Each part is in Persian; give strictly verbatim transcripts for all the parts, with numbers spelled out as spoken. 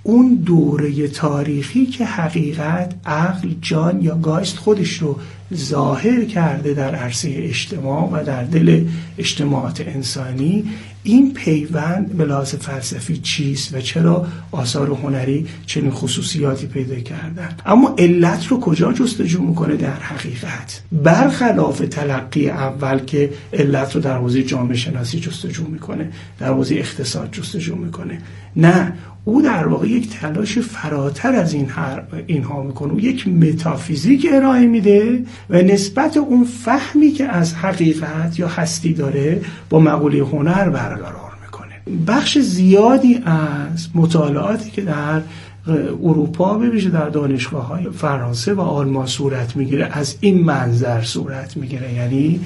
اون دوره تاریخی که حقیقت، عقل، جان یا گایست خودش رو ظاهر کرده در عرصه اجتماع و در دل اجتماعات انسانی، این پیوند به لحاظ فلسفی چیست و چرا آثار هنری چنین خصوصیاتی پیدا کردن. اما علت رو کجا جستجو میکنه در حقیقت؟ برخلاف تلقی اول که علت رو در حوزه جامعه شناسی جستجو میکنه، در حوزه اقتصاد جستجو میکنه، نه، او در واقع یک تلاش فراتر از این هر اینها میکنه. او یک متافیزیک ارائه میده و نسبت اون فهمی که از حقیقت یا هستی داره با مقوله هنر برقرار میکنه. بخش زیادی از مطالعاتی که در اروپا به ویژه در دانشگاه‌های فرانسه و آلمان صورت میگیره از این منظر صورت میگیره، یعنی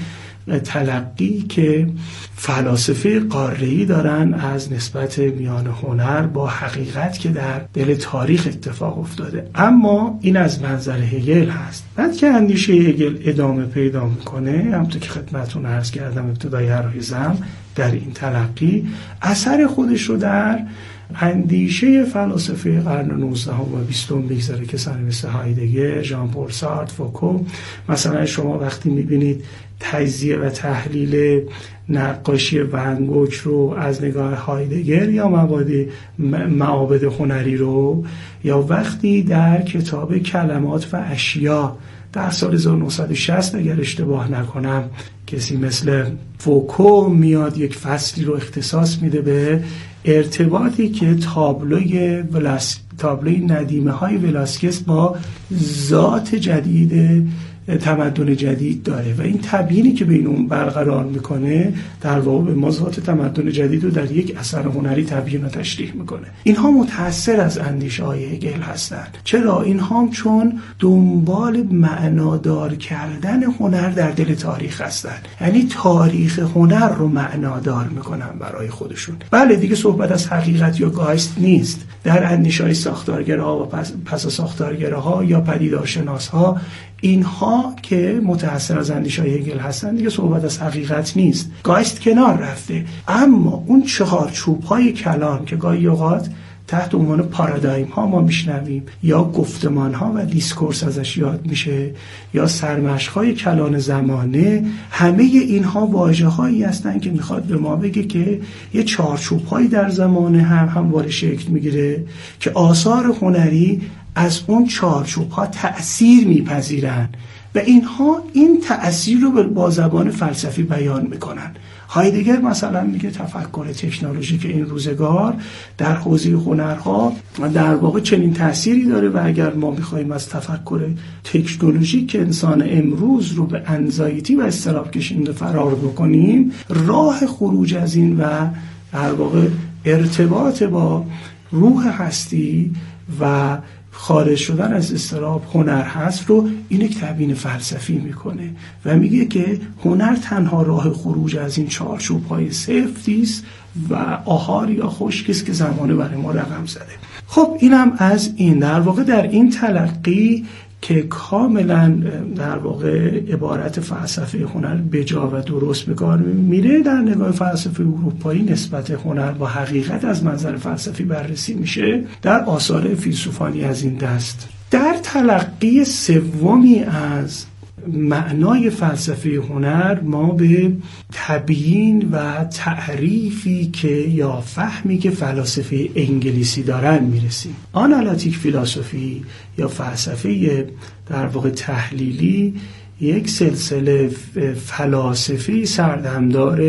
تلقی که فلاسفه قاره‌ای دارن از نسبت میان هنر با حقیقت که در دل تاریخ اتفاق افتاده. اما این از منظر هگل هست. بعد که اندیشه هگل ادامه پیدا میکنه، همونطور که خدمتتون عرض کردم ابتدای عرایزم، در این تلقی اثر خودش رو در اندیشه فلاسفه قرن نوزدهم و بیستم بگذاره، کسانی مثل هایدگر، ژان پل سارتر، فوکو. مثلا شما وقتی میبینید تجزیه و تحلیل نقاشی ون گوگ رو از نگاه هایدگر یا مبادی معابد هنری رو، یا وقتی در کتاب کلمات و اشیا در سال هزار و نهصد و شصت اگر اشتباه نکنم کسی مثل فوکو میاد یک فصلی رو اختصاص میده به ارتباطی که تابلوی ولاس تابلوی ندیمه های ولاسکس با ذات جدید تمدن جدید داره و این تبیینی که بین اون برقرار میکنه در واقع به ما ذات تمدن جدید رو در یک اثر هنری تبیین و تشریح میکنه. اینها متأثر از اندیشه های هگل هستند. چرا؟ اینها چون دنبال معنادار کردن هنر در دل تاریخ هستند، یعنی تاریخ هنر رو معنادار میکنن برای خودشون. بله دیگه صحبت از حقیقت یا گایست نیست. در اندیشه های ساختارگراها و پس, پس ساختارگراها یا پدیدارشناسها، اینها که متأثر از اندیشه‌های هگل هستن، دیگه صحبت از حقیقت نیست، گایست کنار رفته. اما اون چهارچوب‌های کلام که گاهی اوقات تحت عنوان پارادایم ها ما میشنویم یا گفتمان ها و دیسکورس ازش یاد میشه یا سرمشق‌های کلان زمانه، همه اینها واژه‌هایی هستند که میخواد به ما بگه که یه چارچوب‌هایی در زمانه هم همواره شکل میگیره که آثار هنری از اون چارچوب‌ها تأثیر میپذیرن و اینها این تأثیر رو با زبان فلسفی بیان میکنن. هایدگر مثلا میگه تفکر تکنولوژیک این روزگار در حوزه هنرها در واقع چنین تأثیری داره و اگر ما میخوایم از تفکر تکنولوژیک انسان امروز رو به انزایتی و اضطراب کشیده فرار بکنیم، راه خروج از این و در واقع ارتباط با روح هستی و خارج شدن از اضطراب هنر هست رو این یک تبیین فلسفی میکنه و میگه که هنر تنها راه خروج از این چارچوب‌های سفتی است و آهار یا خشکی است که زمانه برای ما رقم زده. خب اینم از این. در واقع در این تلقی که کاملا در واقع عبارت فلسفه هنر بجا و درست به کار میره، در نگاه فلسفه اروپایی نسبت هنر با حقیقت از منظر فلسفی بررسی میشه در آثار فیلسوفانی از این دست. در تلقی سومی از معنای فلسفه هنر ما به تبیین و تعریفی که یا فهمی که فلاسفه انگلیسی دارن میرسیم. آنالیتیک فیلسوفی یا فلسفه در واقع تحلیلی یک سلسله فلاسفی سردمدار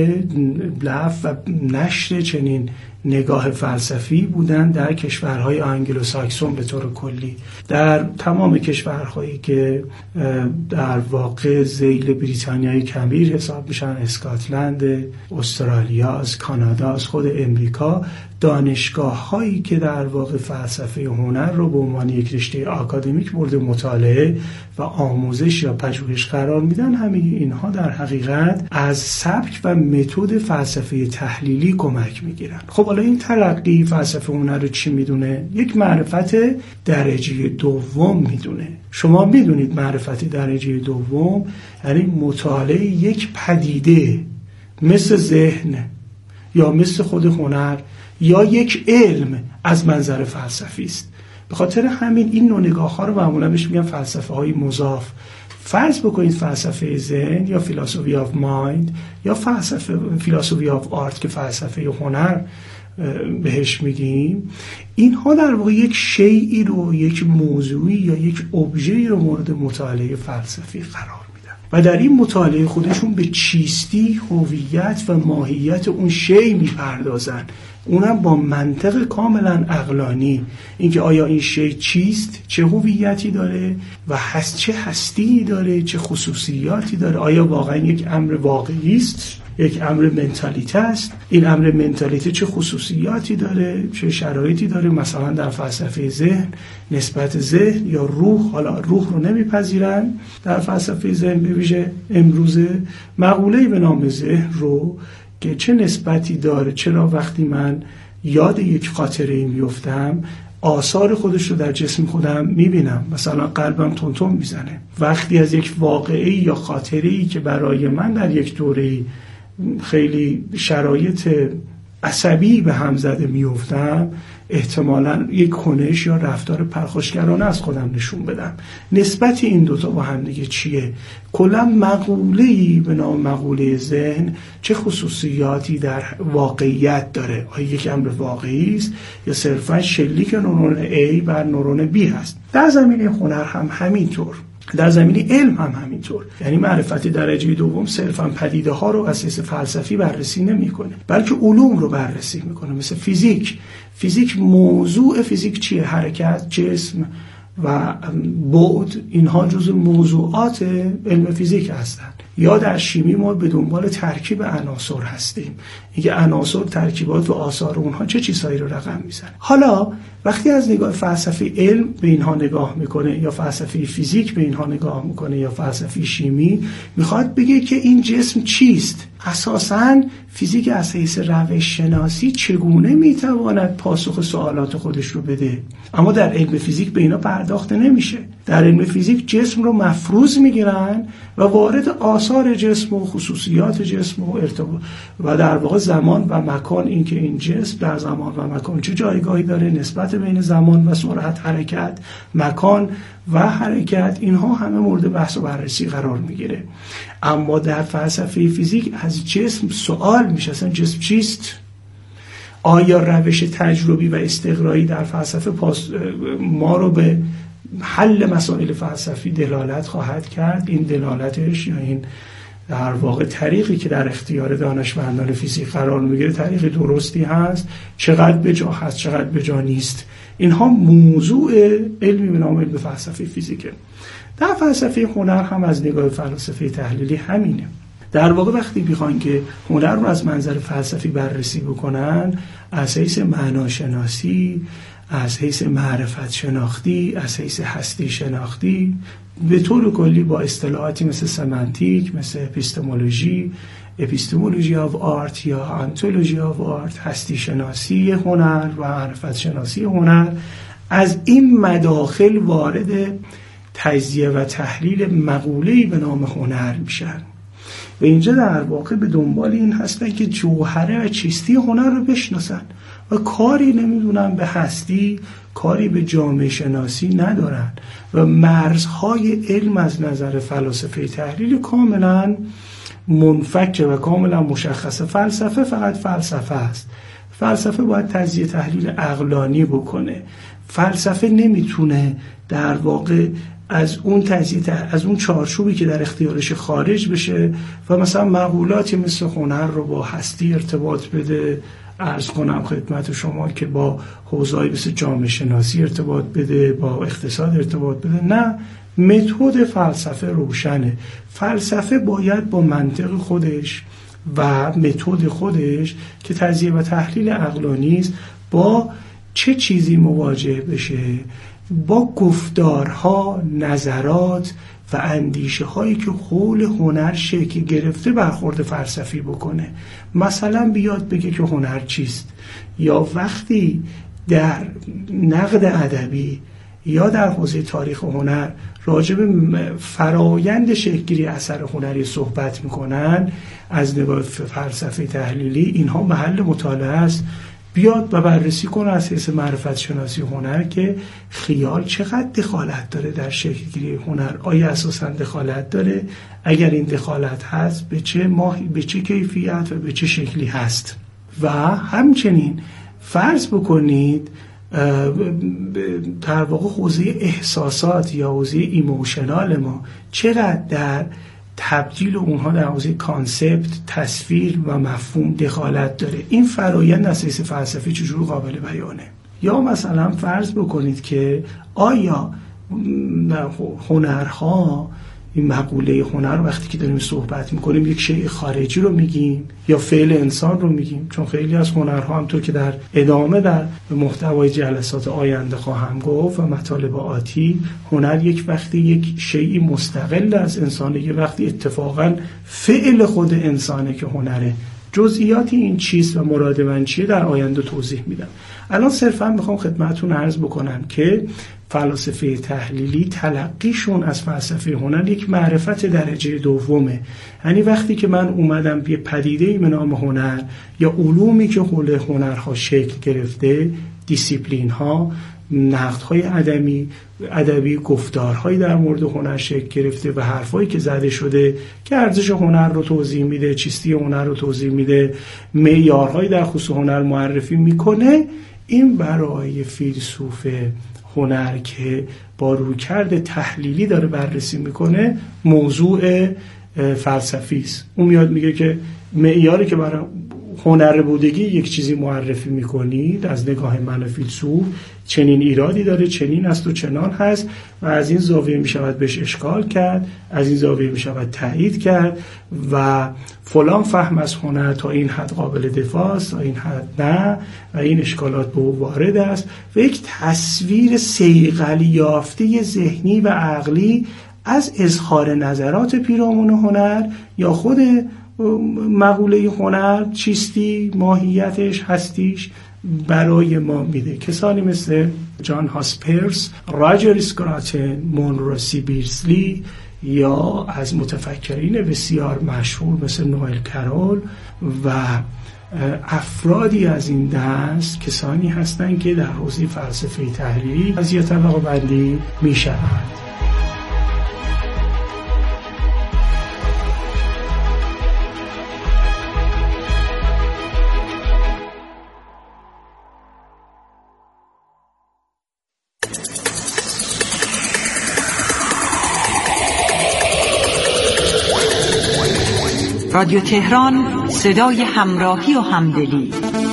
لف و نشر چنین نگاه فلسفی بودن در کشورهای آنگلو ساکسون به طور کلی. در تمام کشورهایی که در واقع ذیل بریتانیای کبیر حساب میشن، اسکاتلند، استرالیا، کانادا، خود امریکا، دانشگاه هایی که در واقع فلسفه هنر رو به عنوان یک رشته آکادمیک مورد مطالعه و آموزش یا پژوهش قرار میدن، همه اینها در حقیقت از سبک و متد فلسفه تحلیلی کمک میگیرن. خب حالا این تلقی فلسفه هنر رو چی میدونه؟ یک معرفت درجه دوم میدونه. شما میدونید معرفت درجه دوم یعنی مطالعه یک پدیده مثل ذهن یا مثل خود هنر یا یک علم از منظر فلسفی است. به خاطر همین این نوع نگاه ها رو معمولا بهش میگن فلسفه های مضاف. فرض بکنید فلسفه ذهن یا فیلسوفی آف مایند یا فلسفه فیلسوفی آف آرت که فلسفه هنر بهش میگیم، اینها در واقع یک شیئی رو، یک موضوعی یا یک ابژه‌ای رو مورد مطالعه فلسفی قرار میدن و در این مطالعه خودشون به چیستی، هویت و ماهیت اون شیء میپردازن، اونم با منطق کاملا عقلانی، اینکه آیا این شیء چیست، چه هویتی داره و هست چه هستی داره، چه خصوصیاتی داره، آیا واقعا یک امر واقعی است، یک امر منتالیته است، این امر منتالیته چه خصوصیاتی داره، چه شرایطی داره. مثلا در فلسفه ذهن نسبت ذهن یا روح، حالا روح رو نمیپذیرن در فلسفه ذهن، به ویژه امروزه مقوله‌ای به نام ذهن رو که چه نسبتی داره، چرا وقتی من یاد یک خاطره‌ای میفتم آثار خودش رو در جسم خودم میبینم، مثلا قلبم تون تون میزنه وقتی از یک واقعه یا خاطره‌ای که برای من در یک دوره‌ای خیلی شرایط عصبی به هم زده میفتم، احتمالاً یک کنش یا رفتار پرخاشگرانه از خودم نشون بدم. نسبت این دوتا با هم دیگه چیه؟ کلا مقوله‌ای به نام مقوله ذهن چه خصوصیاتی در واقعیت داره؟ آیا یک امر واقعی است یا صرفاً شلیک نورون A بر نورون B هست؟ در زمینه هنر هم همینطور، در زمینه علم هم همینطور. یعنی معرفت درجه دوم صرفاً پدیده ها رو از حیث فلسفی بررسی نمیکنه، بلکه علوم رو بررسی میکنه. مثل فیزیک، فیزیک موضوع فیزیک چیه؟ حرکت، جسم و بعد، اینها جزو موضوعات علم فیزیک هستند. یا در شیمی ما به دنبال ترکیب عناصر هستیم، اینکه عناصر، ترکیبات و آثار اونها چه چیزهایی رو رقم میزنه. حالا وقتی از نگاه فلسفه علم به اینها نگاه میکنه یا فلسفه فیزیک به اینها نگاه میکنه یا فلسفه شیمی، میخواد بگه که این جسم چیست. اساساً فیزیک از حیث روش شناسی چگونه میتواند پاسخ سوالات خودش رو بده، اما در علم فیزیک به اینا پرداخته نمیشه. در علم فیزیک جسم رو مفروض میگیرن و وارد آثار جسم و خصوصیات جسم و ارتباط و در واقع زمان و مکان، اینکه این جسم در زمان و مکان چه جایگاهی داره، نسبت بین زمان و سرعت حرکت، مکان و حرکت، اینها همه مورد بحث و بررسی قرار میگیره. اما در فلسفه فیزیک از جسم سوال میشه، اصلا جسم چیست؟ آیا روش تجربی و استقرایی در فلسفه پاس ما رو به حل مسائل فلسفی دلالت خواهد کرد؟ این دلالتش یا این در واقع طریقی که در اختیار دانشمندان فیزیک قرار میگیره طریق درستی هست؟ چقدر به جا هست، چقدر به جا نیست؟ اینها موضوع علمی به نام علم فلسفه فیزیکه. در فلسفه هنر هم از نگاه فلسفه تحلیلی همینه. در واقع وقتی بخوان که هنر رو از منظر فلسفی بررسی بکنن، از حیث معناشناسی، از حیث معرفت شناختی، از حیث هستی شناختی، به طور کلی با اصطلاحاتی مثل سمنتیک، مثل اپیستمولوژی، اپیستمولوژی آف آرت یا آنتولوژی آف آرت، هستی شناسی هنر و معرفت شناسی هنر، از این مداخل وارد تجزیه و تحلیل مقوله‌ای به نام هنر میشن و اینجا در واقع به دنبال این هستن که جوهره و چیستی هنر رو بشناسن و کاری نمیدونن به هستی، کاری به جامعه شناسی ندارن و مرزهای علم از نظر فلسفه تحلیل کاملا منفکه و کاملا مشخصه. فلسفه فقط فلسفه است. فلسفه باید تجزیه تحلیل عقلانی بکنه. فلسفه نمیتونه در واقع از اون تجزیه از اون چارچوبی که در اختیارش خارج بشه و مثلا مقولاتی مثل هنر رو با هستی ارتباط بده. عرض کنم خدمت شما که با حوزه‌ای مثل جامعه شناسی ارتباط بده، با اقتصاد ارتباط بده. نه، متد فلسفه روشنه. فلسفه باید با منطق خودش و متد خودش که تجزیه و تحلیل عقلانی است با چه چیزی مواجه بشه؟ با گفتارها، نظرات و اندیشه هایی که حول هنر شکل گرفته برخورد فلسفی بکنه. مثلا بیاد بگه که هنر چیست، یا وقتی در نقد ادبی یا در حوزه تاریخ هنر راجع به فرایند شکل‌گیری اثر هنری صحبت میکنن، از نگاه فلسفه تحلیلی اینها محل مطالعه است. بیاد و بررسی کنه از حیث معرفت شناسی هنر که خیال چقدر دخالت داره در شکل‌گیری هنر، آیا اساساً دخالت داره، اگر این دخالت هست به چه ماهی، به چه کیفیت و به چه شکلی هست. و همچنین فرض بکنید در واقع حوزه احساسات یا حوزه ایموشنال ما چقدر در تبدیل اونها در حوزه کانسپت، تصویر و مفهوم دخالت داره. این فرایند از حیث فلسفی چجور قابل بیانه؟ یا مثلا فرض بکنید که آیا هنرها، این مقوله هنر وقتی که داریم صحبت میکنیم یک شیء خارجی رو میگیم یا فعل انسان رو میگیم؟ چون خیلی از هنرها همطور که در ادامه در محتوای جلسات آینده خواهم گفت و مطالب آتی، هنر یک وقتی یک شیء مستقل از انسانه، یک وقتی اتفاقا فعل خود انسانه که هنره. جزئیات این چیز و مراد من چیه در آینده توضیح میدم. الان صرفا میخوام خدمتتون عرض بکنم که فلاسفه تحلیلی تلقیشون از فلسفه هنر یک معرفت درجه دومه. یعنی وقتی که من اومدم به پدیده‌ای به نام هنر یا علومی که حول هنرها شکل گرفته، دیسیپلین ها، نقدهای ادبی، ادبی گفتارهایی در مورد هنر شکل گرفته و حرفایی که زده شده که ارزش هنر رو توضیح میده، چیستی هنر رو توضیح میده، معیارهایی در خصوص هنر معرفی میکنه، این برای فیلسوف هنر که با رویکرد تحلیلی داره بررسی میکنه موضوع فلسفی است. اون میاد میگه که معیاری که برای هنر بودگی یک چیزی معرفی میکنید از نگاه من فیلسوف چنین ایرادی داره، چنین است و چنان هست و از این زاویه میشود بهش اشکال کرد، از این زاویه میشود تایید کرد و فلان فهم از هنر تا این حد قابل دفاع است، تا این حد نه و این اشکالات به او وارد است و یک تصویر صیقلی یافته ذهنی و عقلی از اظهار نظرات پیرامون هنر یا خود مقوله هنر چیستی، ماهیتش، هستیش برای ما میده. کسانی مثل جان هاسپرس، راجر اسکراتن، مونرو سی بیرسلی یا از متفکرین بسیار مشهور مثل نوئل کرول و افرادی از این دست کسانی هستند که در حوزه فلسفه تحلیلی از یه طبقه بندی میشوند. رادیو تهران، صدای همراهی و همدلی.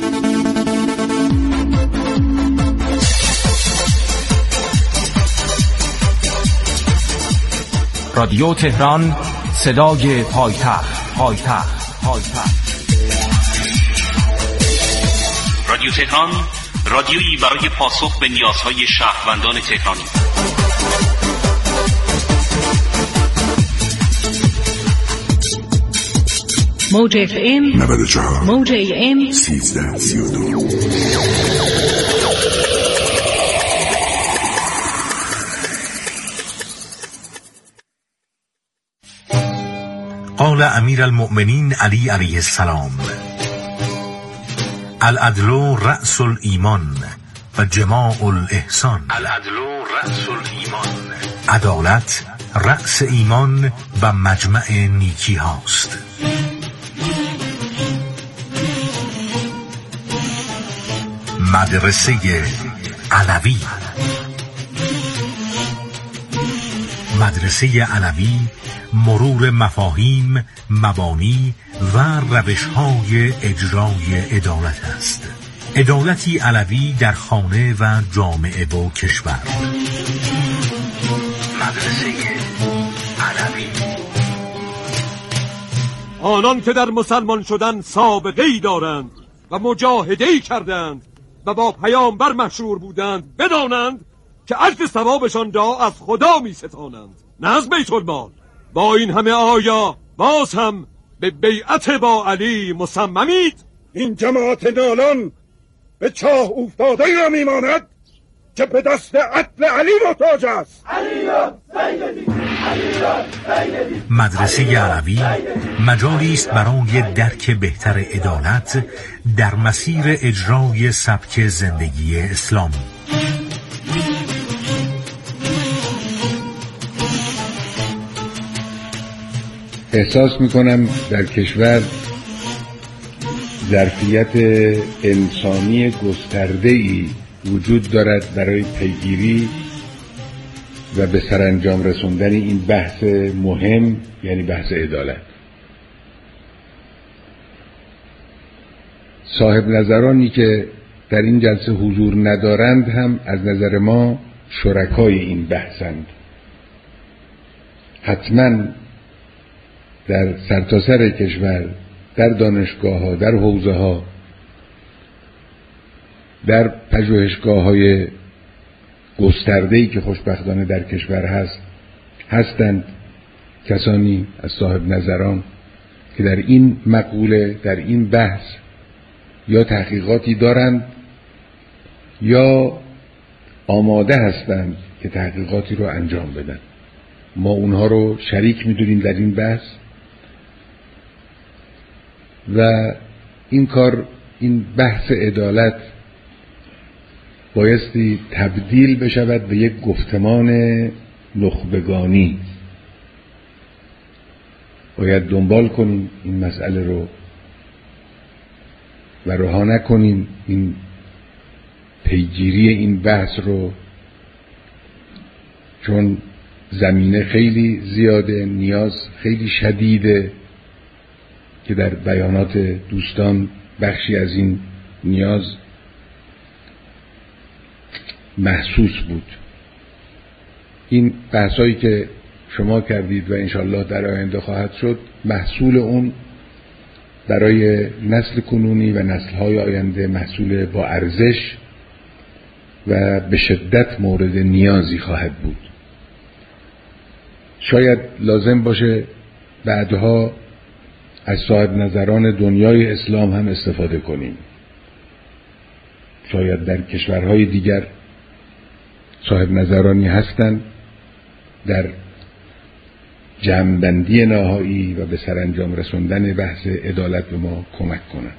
رادیو تهران، صدای پایتخت پایتخت پایتخت. رادیو تهران، رادیویی برای پاسخ به نیازهای شهروندان تهرانی. موج اف ام نود و چهار، موج ای ام سیزده سی و دو. قال امیر المؤمنین علی علیه السلام: العدل رأس الایمان و جماع الاحسان. العدل رأس الایمان. عدالت رأس ایمان و مجمع نیکی هاست. مدرسه علوی. مدرسه علوی مرور مفاهیم، مبانی و روش‌های اجرای عدالت است. عدالتی علوی در خانه و جامعه و کشور. مدرسه علوی. آنان که در مسلمان شدن سابقه‌ای دارند و مجاهده‌ای کردند و با پیامبر مشهور بودند بدانند که اجر ثوابشان را از خدا می ستانند، نه از بیت المال. با این همه آیا باز هم به بیعت با علی مصممید؟ این جماعت نالان به چاه افتاده را میماند که به دست عدل علی محتاج است. علی سیدی. مدرسه علوی مجالی است برای درک بهتر عدالت در مسیر اجرای سبک زندگی اسلامی. احساس میکنم در کشور ظرفیت انسانی گسترده‌ای وجود دارد برای پیگیری و به سرانجام رسوندن این بحث مهم، یعنی بحث عدالت. صاحب نظرانی که در این جلسه حضور ندارند هم از نظر ما شرکای این بحثند. حتما در سرتاسر کشور، در دانشگاه ها، در حوزه ها، در پژوهشگاه های گسترده‌ای که خوشبختانه در کشور هست هستند کسانی از صاحب نظران که در این مقوله، در این بحث یا تحقیقاتی دارند یا آماده هستند که تحقیقاتی رو انجام بدن. ما اونها رو شریک می‌دونیم در این بحث و این کار، این بحث عدالت بایستی تبدیل بشود به یک گفتمان نخبگانی. باید دنبال کنیم این مسئله رو و رها نکنیم این پیگیری این بحث رو، چون زمینه خیلی زیاده، نیاز خیلی شدیده که در بیانات دوستان بخشی از این نیاز محسوس بود. این بحثایی که شما کردید و انشالله در آینده خواهد شد، محصول اون برای نسل کنونی و نسل‌های آینده محصول با ارزش و به شدت مورد نیازی خواهد بود. شاید لازم باشه بعدها از صاحب نظران دنیای اسلام هم استفاده کنیم. شاید در کشورهای دیگر صاحب نظرانی هستند در جمع‌بندی نهایی و به سرانجام رسوندن بحث عدالت به ما کمک کنند.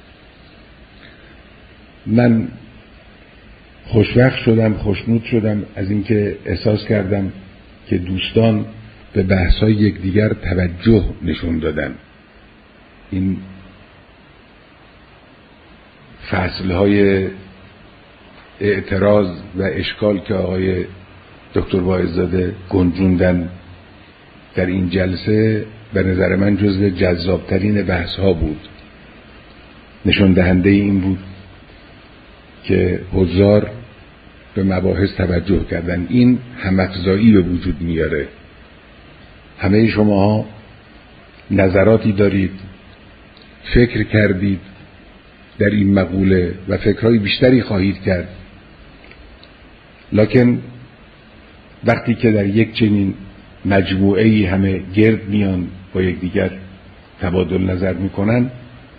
من خوشوقت شدم، خوشنود شدم از اینکه احساس کردم که دوستان به بحث‌های یکدیگر توجه نشون دادن. این فصل‌های اعتراض و اشکال که آقای دکتر واعظ‌زاده گنجوندن در این جلسه به نظر من جزو جذابترین بحث‌ها بود. نشون دهنده این بود که حضار به مباحث توجه کردن. این هم‌افزایی به وجود میاره. همه شماها نظراتی دارید، فکر کردید در این مقوله و فکرهای بیشتری خواهید کرد، لکن وقتی که در یک چنین مجموعه‌ای همه گرد میان با یکدیگر تبادل نظر میکنن،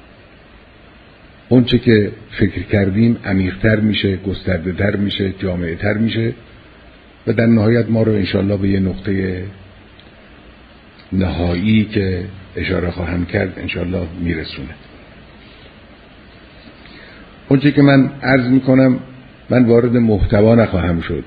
اون چه که فکر کردیم عمیق‌تر میشه، گسترده‌تر میشه، جامع‌تر میشه و در نهایت ما رو انشالله به یه نقطه نهایی که اشاره خواهم کرد انشالله میرسونه. اون چه که من عرض میکنم، من وارد محتوا نخواهم شد.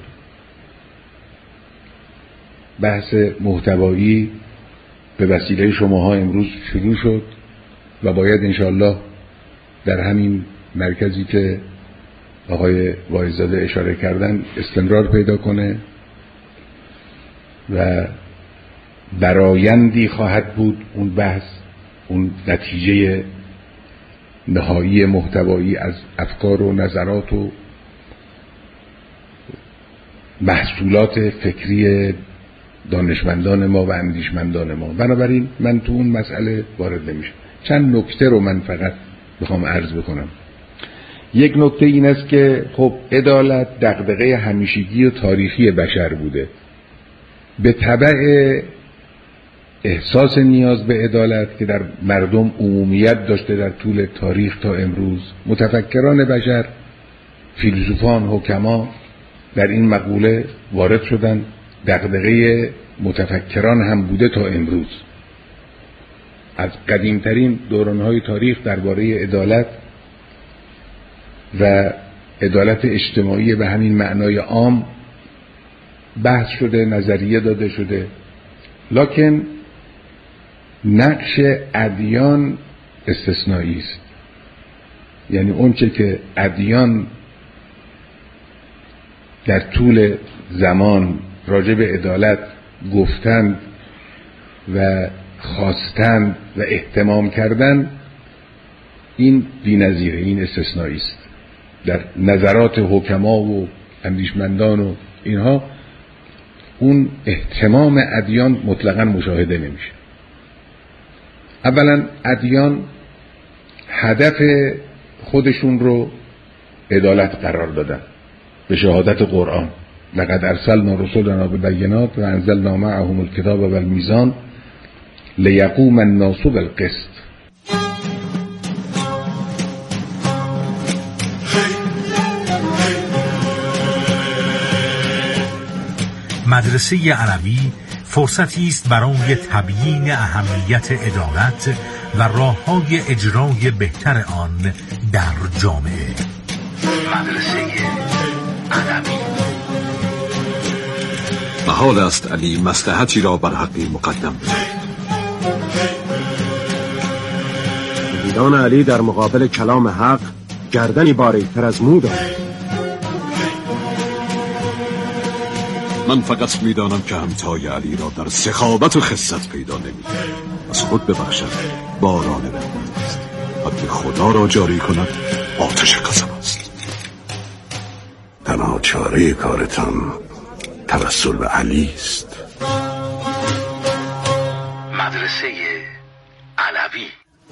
بحث محتوایی به وسیله شماها امروز شروع شد و باید انشالله در همین مرکزی که آقای واعظ‌زاده اشاره کردن استمرار پیدا کنه و برآیندی خواهد بود اون بحث، اون نتیجه نهایی محتوایی از افکار و نظرات و محصولات فکری دانشمندان ما و اندیشمندان ما. بنابراین من تو اون مسئله وارد نمیشم. چند نکته رو من فقط بخوام عرض بکنم. یک نکته این است که خب عدالت دغدغه همیشگی و تاریخی بشر بوده. به تبع احساس نیاز به عدالت که در مردم عمومیت داشته در طول تاریخ تا امروز، متفکران بشر، فیلسوفان، حکما در این مقوله وارد شدن، دغدغه متفکران هم بوده تا امروز. از قدیمترین دورانهای تاریخ درباره عدالت و عدالت اجتماعی به همین معنای عام بحث شده، نظریه داده شده، لکن نقش ادیان استثنایی است. یعنی اونچه که ادیان در طول زمان راجع به عدالت گفتند و خواستند و اهتمام کردند، این بی‌نظیره، این استثنایی است. در نظرات حکما و اندیشمندان و اینها اون اهتمام ادیان مطلقاً مشاهده نمیشه. اولا ادیان هدف خودشون رو عدالت قرار دادن به شهادت قرآن. لقد ارسلنا رسلنا بالبینات و انزلنا معهم الکتاب والمیزان لیقوم الناس بالقسط. مدرسه علوی فرصتی است برای تبیین اهمیت عدالت و راه‌های اجرای بهتر آن در جامعه. مدرسه علوی. محال است علی مصلحتی را بر حقی مقدم بدهد. دیدان علی در مقابل کلام حق گردنی باریک‌تر از مو دارد. من فقط میدانم که همتای علی را در سخاوت و خست پیدا نمی‌کنم. از خود ببخشد باران رحمت است، حد خدا را جاری کند آتش قسم است. تنها چاره کارتان توسل به علی است. مدرسه علوی.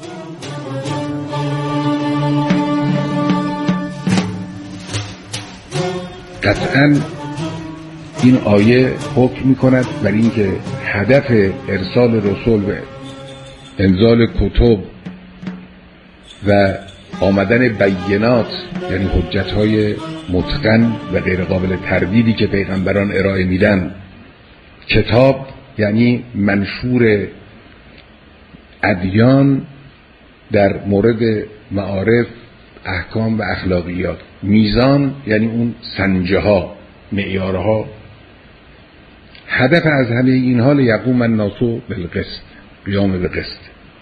قطعاً این آیه حکم می‌کند بر اینکه هدف ارسال رسول و انزال کتب و آمدن بینات، یعنی حجت‌های متقن و غیر قابل تردیدی که پیغمبران ارائه میدن، کتاب یعنی منشور ادیان در مورد معارف، احکام و اخلاقیات، میزان یعنی اون سنجه ها، معیارها. هدف از همه اینها لیقوم الناس بالقسط، قیام به قسط.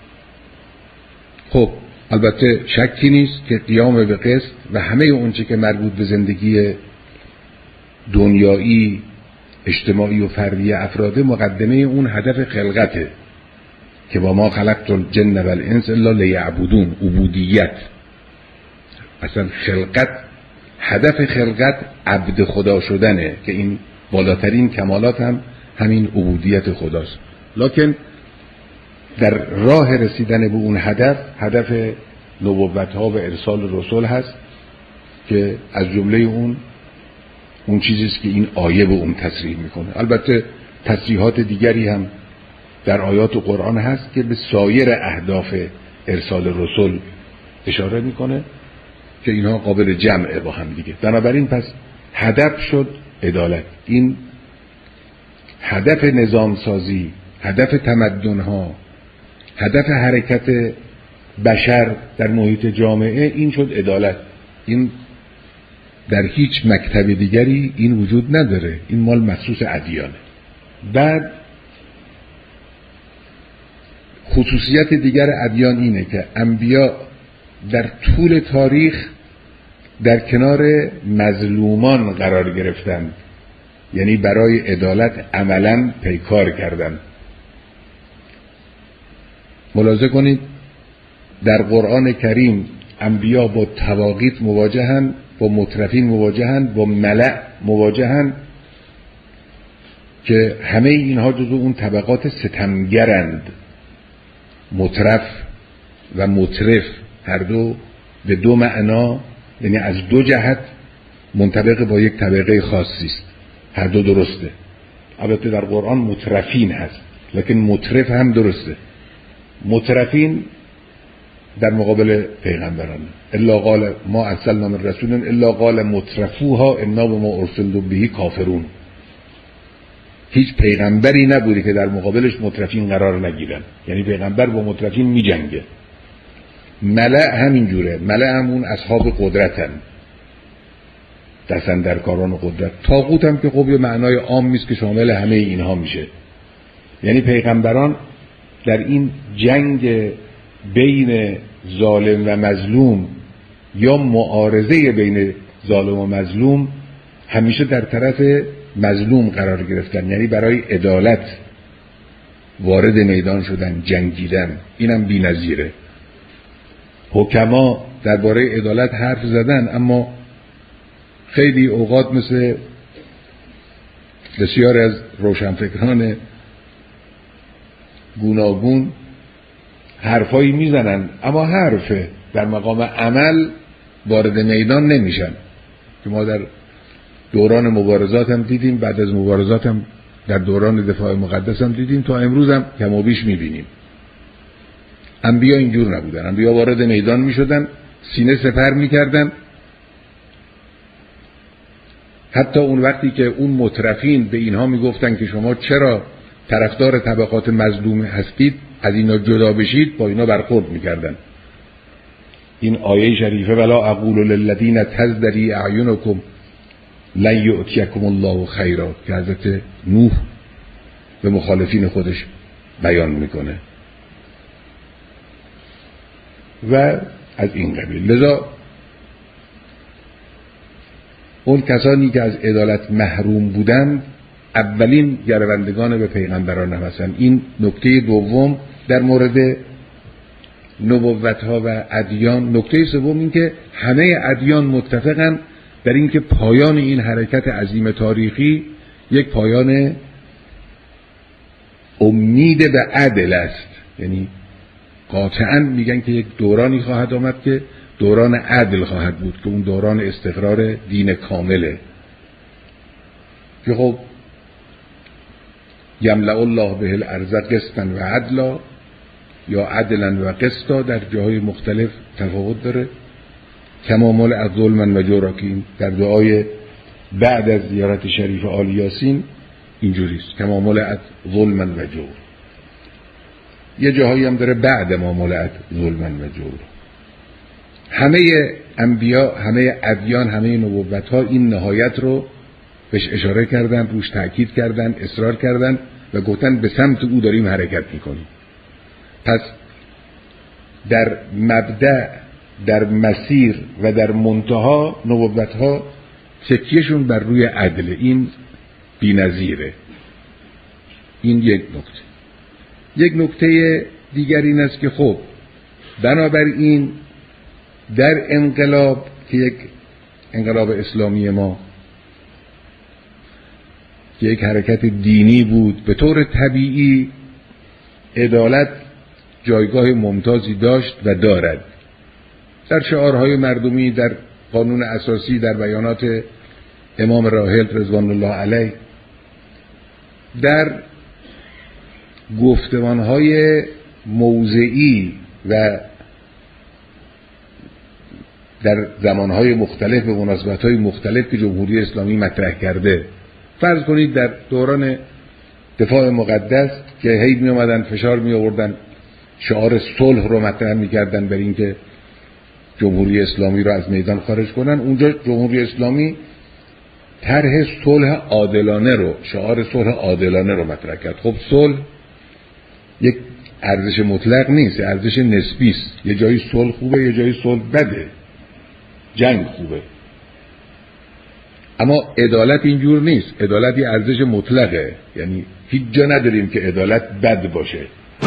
خب البته شکی نیست که قیام به قسط و همه اونچه که مربوط به زندگی دنیایی، اجتماعی و فردی افراد مقدمه اون هدف خلقته که با ما خلقت الجن و الانس الا لیعبدون، عبودیت. اصلا خلقت، هدف خلقت عبد خدا شدنه که این بالاترین کمالات هم همین عبودیت خداست. لکن در راه رسیدن به اون هدف، هدف نبوت ها و ارسال رسول هست که از جمله اون اون چیزیست که این آیه به اون تصریح میکنه. البته تصریحات دیگری هم در آیات و قرآن هست که به سایر اهداف ارسال رسول اشاره میکنه که اینها قابل جمعه با هم دیگه. بنابراین پس هدف شد عدالت. این هدف نظام سازی، هدف تمدن ها، هدف حرکت بشر در محیط جامعه، این شد عدالت. این در هیچ مکتب دیگری این وجود نداره، این مال مخصوص ادیانه. بعد خصوصیت دیگر ادیان اینه که انبیا در طول تاریخ در کنار مظلومان قرار گرفتند، یعنی برای عدالت عملاً پیکار کردند. ملاحظه کنید در قرآن کریم انبیا با طواغیت مواجهند، با مترفین مواجهند، با ملأ مواجهند که همه اینها جزو اون طبقات ستمگرند. مترف و مترف هر دو به دو معنا، یعنی از دو جهت منطبق با یک طبقه خاصی است. هر دو درسته. البته در قرآن مترفین هست، لکن مترف هم درسته. مترفین در مقابل پیغمبران، الا قال ما ارسلنا من رسول الا قال مترفوها انا بما ارسلتم به کافرون. هیچ پیغمبری نبوده که در مقابلش مترفین قرار نگیرن، یعنی پیغمبر با مترفین می جنگه. ملأ همین جوره، ملأ همون اصحاب قدرتن، دستن در کاران قدرت. طاغوت هم که خب یه معنای عام نیست که شامل همه اینها میشه. یعنی پیغمبران در این جنگ بین ظالم و مظلوم یا معارضه بین ظالم و مظلوم همیشه در طرف مظلوم قرار گرفتن، یعنی برای عدالت وارد میدان شدن، جنگیدن. اینم بی‌نظیره. حکما درباره عدالت حرف زدن، اما خیلی اوقات مثل بسیار از روشنفکران گوناگون حرفایی میزنن، اما حرفه، در مقام عمل وارد میدان نمیشن. که ما در دوران مبارزات هم دیدیم، بعد از مبارزات هم در دوران دفاع مقدس هم دیدیم، تا امروز هم کم و بیش میبینیم. انبیا اینجور نبودن. انبیا وارد میدان میشدن، سینه سپر میکردن. حتی اون وقتی که اون مترفین به اینها میگفتن که شما چرا طرفدار طبقات مظلوم هستید، از اینا جدا بشید، با اینا برخورد میکردن. این آیه شریفه ولا اقول للذین تزدری اعینکم لن یؤتیکم الله خیرا که حضرت نوح به مخالفین خودش بیان میکنه و از این قبیل. لذا اون کسانی که از عدالت محروم بودند اولین گروندگان به پیغمبران هستند. این نکته دوم در مورد نبوت‌ها و ادیان. نکته سوم این که همه ادیان متفقن در این که پایان این حرکت عظیم تاریخی یک پایان امید به عدل است. یعنی قاطعاً میگن که یک دورانی خواهد آمد که دوران عدل خواهد بود، که اون دوران استقرار دین کامله، که خب یملأ الله به الارض قسطا و عدلا یا عدلا و قسطا در جاهای مختلف تفاوت داره. کما ملئت ظلما و جورا که در دعای بعد از زیارت شریف آل یاسین اینجوریست، کما ملئت ظلما و جور. یه جاهایی هم داره بعد ما ملئت ظلما و جور. همه انبیا، همه ادیان، همه نبوت‌ها این نهایت رو بهش اشاره کردن، روش تأکید کردن، اصرار کردن و گفتن به سمت او داریم حرکت میکنیم. پس در مبدأ، در مسیر و در منتها نبوت‌ها تکیهشون بر روی عدل. این بی‌نظیره. این یک نکته. یک نکته دیگر این است که خب بنابراین در انقلاب که یک انقلاب اسلامی ما که یک حرکت دینی بود، به طور طبیعی عدالت جایگاه ممتازی داشت و دارد. در شعارهای مردمی، در قانون اساسی، در بیانات امام راحل رضوان الله علیه، در گفتمانهای موضعی و در زمانهای مختلف به مناسبتهای مختلف که جمهوری اسلامی مطرح کرده. فرض کنید در دوران دفاع مقدس که هی می آمدن فشار می آوردن، شعار صلح رو مطرح می کردن برای اینکه جمهوری اسلامی رو از میدان خارج کنن. اونجا جمهوری اسلامی طرح صلح عادلانه رو، شعار صلح عادلانه رو مطرح کرد. خب صلح یک ارزش مطلق نیست، ارزش نسبی است. یه جایی صلح خوبه، یه جایی صلح بده، جنگ خوبه. اما عدالت اینجور نیست. عدالت یه ارزش مطلقه، یعنی هیچ جا نداریم که عدالت بد باشه.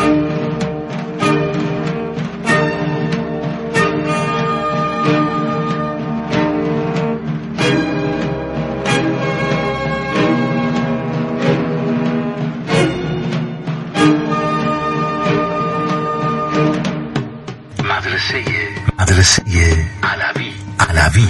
مدرسه مدرسه علوی علوی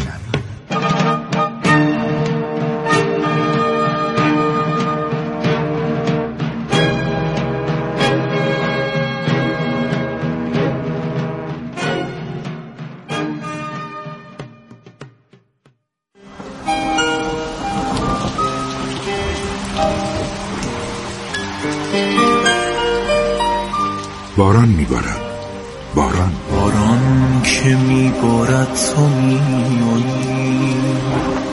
باران میبارد، باران باران که میبارد تو میایی،